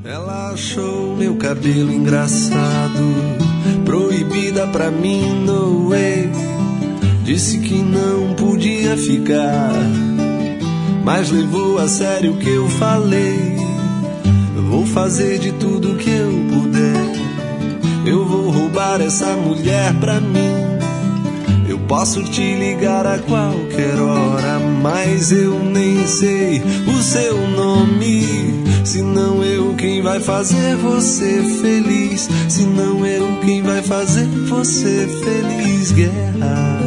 Ela achou meu cabelo engraçado, proibida pra mim, no way. Disse que não podia ficar, mas levou a sério o que eu falei. Vou fazer de tudo que eu puder, eu vou roubar essa mulher pra mim. Eu posso te ligar a qualquer hora, mas eu nem sei o seu nome. Se não eu quem vai fazer você feliz, se não eu quem vai fazer você feliz. Guerra.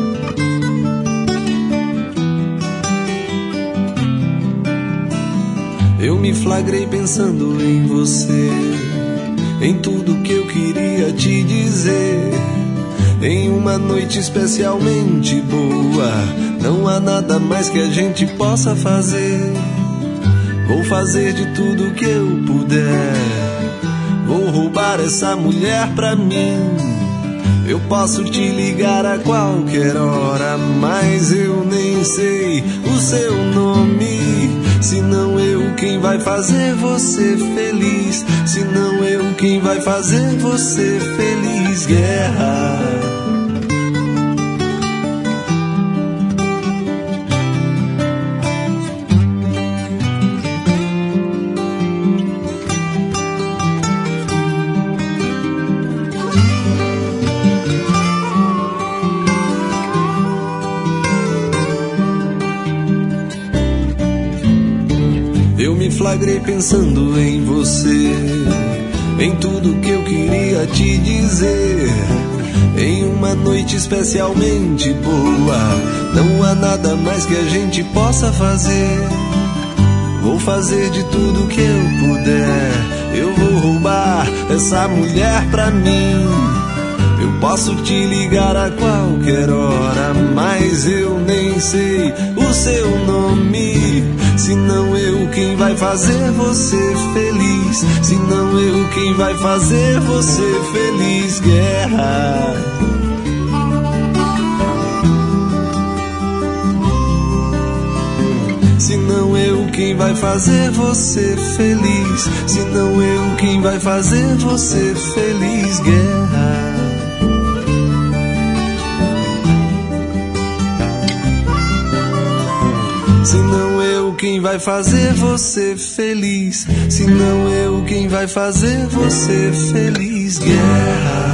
Eu me flagrei pensando em você, em tudo que eu queria te dizer. Em uma noite especialmente boa, não há nada mais que a gente possa fazer. Vou fazer de tudo que eu puder, vou roubar essa mulher pra mim. Eu posso te ligar a qualquer hora, mas eu nem sei o seu nome. Se não eu quem vai fazer você feliz, se não eu quem vai fazer você feliz. Guerra. Eu me flagrei pensando em você, em tudo que eu queria te dizer. Em uma noite especialmente boa, não há nada mais que a gente possa fazer. Vou fazer de tudo que eu puder, eu vou roubar essa mulher pra mim. Eu posso te ligar a qualquer hora, mas eu nem sei o seu nome. Se não eu quem vai fazer você feliz, se não eu quem vai fazer você feliz. Guerra. Se não eu quem vai fazer você feliz, se não eu quem vai fazer você feliz. Guerra. Se não eu quem vai fazer você feliz, se não eu quem vai fazer você feliz. Guerra.